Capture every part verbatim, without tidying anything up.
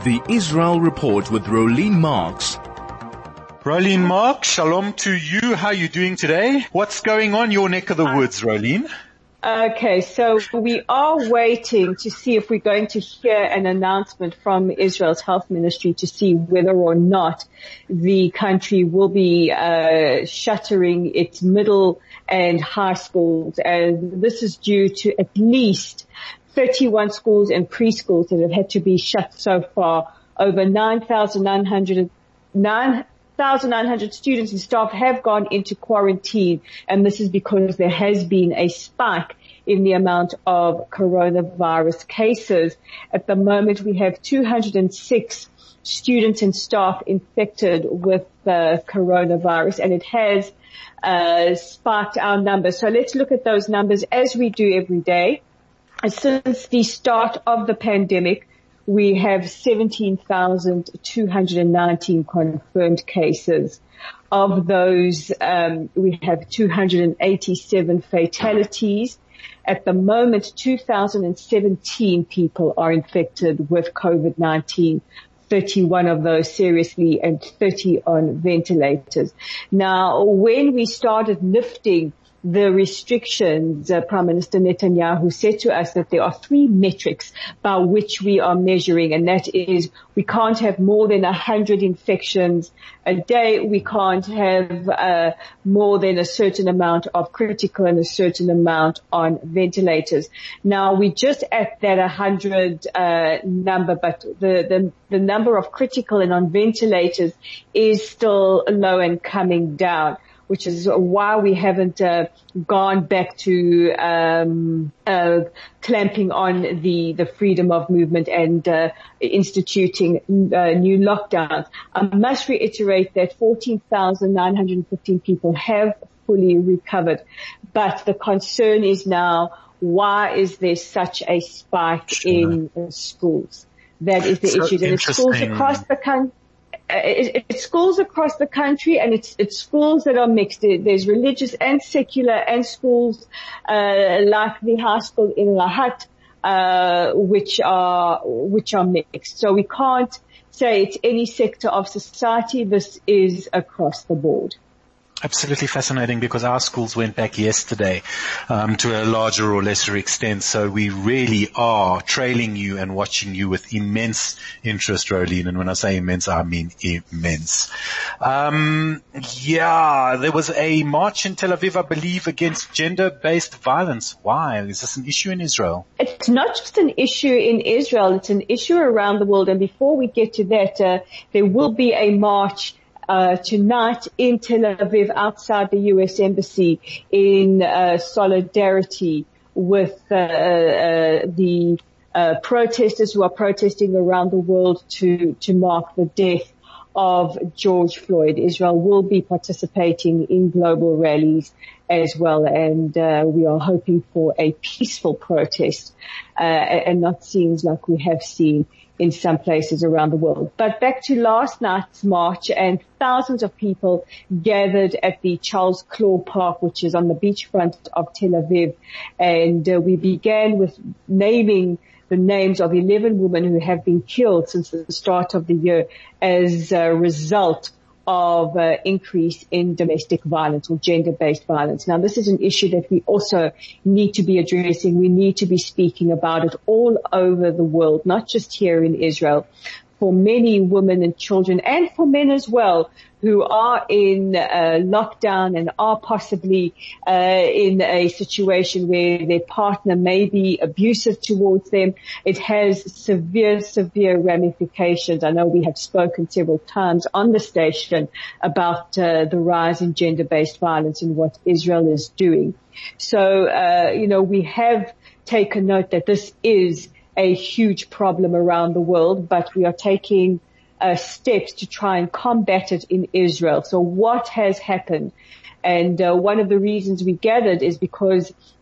The Israel Report with Rolene Marks. Rolene Marks, shalom to you. How are you doing today? What's going on your neck of the woods, Rolene? Okay, so we are waiting to see if we're going to hear an announcement from Israel's health ministry to see whether or not the country will be uh, shuttering its middle and high schools. And this is due to at least thirty-one schools and preschools that have had to be shut so far. Over nine thousand nine hundred students and staff have gone into quarantine, and this is because there has been a spike in the amount of coronavirus cases. At the moment, we have two hundred six students and staff infected with the coronavirus, and it has uh, spiked our numbers. So let's look at those numbers as we do every day. Since the start of the pandemic, we have seventeen thousand two hundred nineteen confirmed cases. Of those, um, we have two hundred eighty-seven fatalities. At the moment, two thousand seventeen people are infected with COVID nineteen. thirty-one of those seriously and thirty on ventilators. Now, when we started lifting the restrictions, uh, Prime Minister Netanyahu said to us that there are three metrics by which we are measuring, and that is we can't have more than one hundred infections a day, we can't have uh, more than a certain amount of critical and a certain amount on ventilators. Now, we're just at that one hundred uh, number, but the, the, the number of critical and on ventilators is still low and coming down, which is why we haven't uh, gone back to um, uh, clamping on the, the freedom of movement and uh, instituting uh, new lockdowns. I must reiterate that fourteen thousand nine hundred fifteen people have fully recovered, but the concern is now, why is there such a spike sure. in uh, schools? That is the so issue. And it's schools across the country. Uh, it, it's schools across the country, and it's, it's schools that are mixed. There's religious and secular, and schools uh, like the high school in Lahat, uh, which are which are mixed. So we can't say it's any sector of society. This is across the board. Absolutely fascinating, because our schools went back yesterday um, to a larger or lesser extent. So we really are trailing you and watching you with immense interest, Rolene. And when I say immense, I mean immense. Um, yeah, there was a march in Tel Aviv, I believe, against gender-based violence. Why? Is this an issue in Israel? It's not just an issue in Israel. It's an issue around the world. And before we get to that, uh, there will be a march Uh, tonight in Tel Aviv outside the U S Embassy in uh, solidarity with uh, uh, the uh, protesters who are protesting around the world to, to mark the death of George Floyd. Israel will be participating in global rallies as well, and uh, we are hoping for a peaceful protest uh, and not scenes like we have seen in some places around the world. But back to last night's march, and thousands of people gathered at the Charles Claw Park, which is on the beachfront of Tel Aviv. And uh, we began with naming the names of eleven women who have been killed since the start of the year as a result of uh, increase in domestic violence or gender-based violence. Now, this is an issue that we also need to be addressing. We need to be speaking about it all over the world, not just here in Israel, for many women and children, and for men as well, who are in uh, lockdown and are possibly uh, in a situation where their partner may be abusive towards them. It has severe, severe ramifications. I know we have spoken several times on the station about uh, the rise in gender-based violence and what Israel is doing. So, uh, you know, we have taken note that this is a huge problem around the world, but we are taking uh, steps to try and combat it in Israel. So what has happened? And uh, one of the reasons we gathered is because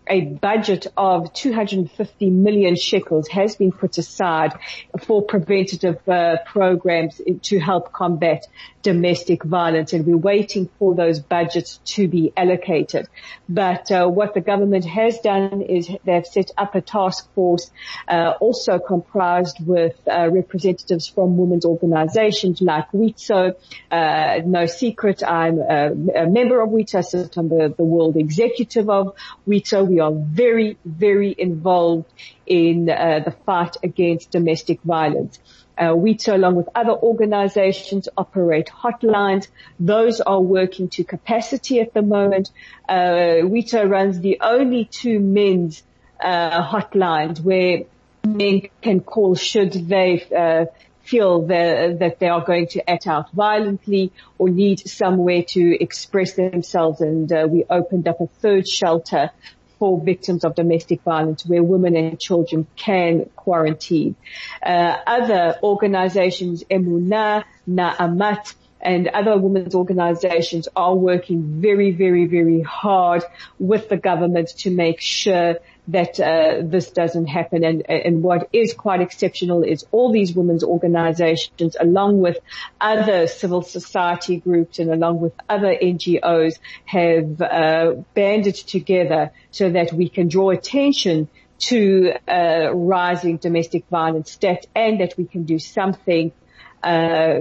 a budget of two hundred fifty million shekels has been put aside for preventative uh, programs to help combat domestic violence, and we're waiting for those budgets to be allocated. But uh, what the government has done is they've set up a task force, uh, also comprised with uh, representatives from women's organizations like WITSO. Uh, no secret, I'm a, a member of WITSO. I sit on the, the world executive of WITSO. We are very, very involved in uh, the fight against domestic violence. Uh, WITSO, along with other organizations, operate hotlines. Those are working to capacity at the moment. Uh, WITSO runs the only two men's uh, hotlines where men can call should they uh, feel the, that they are going to act out violently or need somewhere to express themselves. And uh, we opened up a third shelter for victims of domestic violence where women and children can quarantine. Uh, other organizations, Emunah, Na'amat, and other women's organizations are working very, very, very hard with the government to make sure that uh, this doesn't happen. And, and what is quite exceptional is all these women's organizations, along with other civil society groups and along with other N G Os, have uh, banded together so that we can draw attention to uh, rising domestic violence stats, and that we can do something uh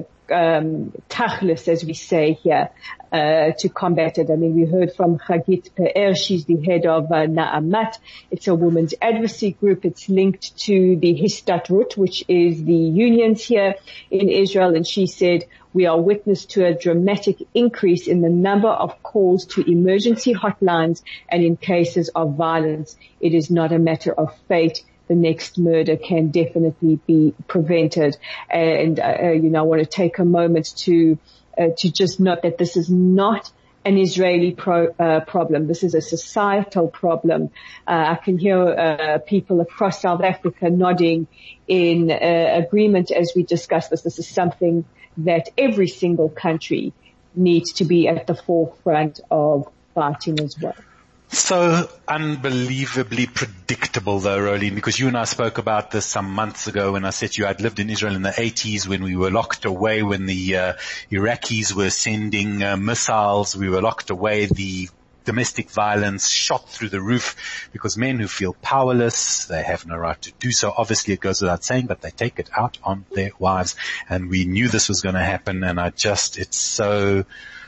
um tachlis, as we say here, uh to combat it. I mean, we heard from Chagit Pe'er. She's the head of uh, Na'amat. It's a women's advocacy group. It's linked to the Histatrut, which is the unions here in Israel. And she said, we are witness to a dramatic increase in the number of calls to emergency hotlines, and in cases of violence, it is not a matter of fate. The next murder can definitely be prevented. And, uh, you know, I want to take a moment to, uh, to just note that this is not an Israeli pro, uh, problem. This is a societal problem. Uh, I can hear, uh, people across South Africa nodding in, uh, agreement as we discuss this. This is something that every single country needs to be at the forefront of fighting as well. So unbelievably predictable though, Roline, because you and I spoke about this some months ago when I said to you I'd lived in Israel in the eighties when we were locked away, when the uh, Iraqis were sending uh, missiles, we were locked away, the domestic violence shot through the roof because men who feel powerless, they have no right to do so. Obviously it goes without saying, but they take it out on their wives, and we knew this was going to happen, and I just, it's so,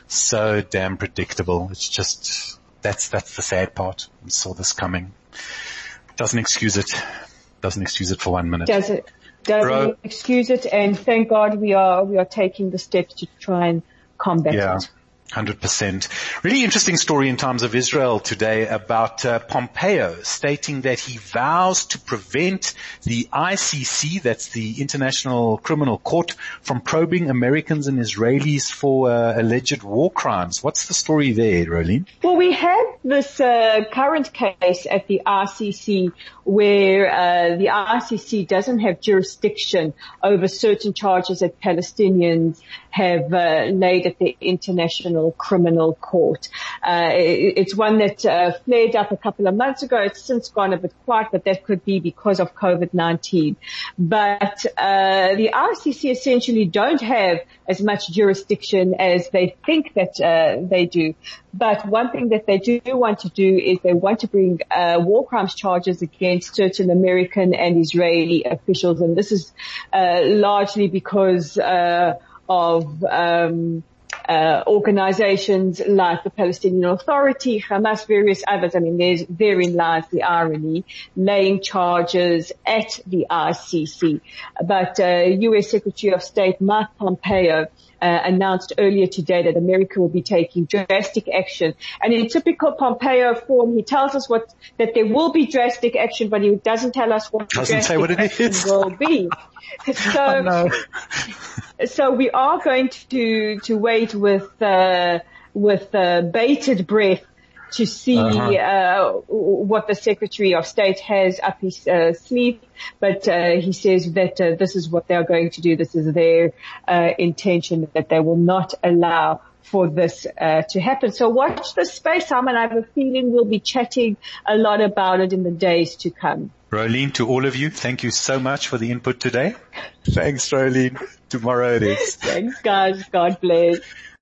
so damn predictable. It's just... That's, that's the sad part. We saw this coming. Doesn't excuse it. Doesn't excuse it for one minute. Does it? Doesn't Bro, excuse it. And thank God we are, we are taking the steps to try and combat yeah. it. one hundred percent. Really interesting story in Times of Israel today about uh, Pompeo stating that he vows to prevent the I C C, that's the International Criminal Court, from probing Americans and Israelis for uh, alleged war crimes. What's the story there, Roline? Well, we have this uh, current case at the I C C where uh, the I C C doesn't have jurisdiction over certain charges that Palestinians have uh, laid at the International Criminal Court. Uh, it, it's one that uh, flared up a couple of months ago. It's since gone a bit quiet, but that could be because of COVID nineteen. But uh, the I C C essentially don't have as much jurisdiction as they think that uh, they do. But one thing that they do want to do is they want to bring uh, war crimes charges against certain American and Israeli officials, and this is uh, largely because uh, of um uh organizations like the Palestinian Authority, Hamas, various others. I mean, there's therein lies the irony, laying charges at the I C C. But uh U S Secretary of State Mike Pompeo Uh, announced earlier today that America will be taking drastic action. And in typical Pompeo form, he tells us what, that there will be drastic action, but he doesn't tell us what doesn't drastic say what it action is. will be. So, oh, no. so we are going to, to wait with, uh, with, uh, bated breath to see, uh-huh. uh, what the Secretary of State has up his, uh, sleeve. But, uh, he says that, uh, this is what they're going to do. This is their, uh, intention, that they will not allow for this uh, to happen. So watch this space, Simon. I have a feeling we'll be chatting a lot about it in the days to come. Roelien, to all of you, thank you so much for the input today. Thanks, Roelien. Tomorrow it is. Thanks, guys. God bless.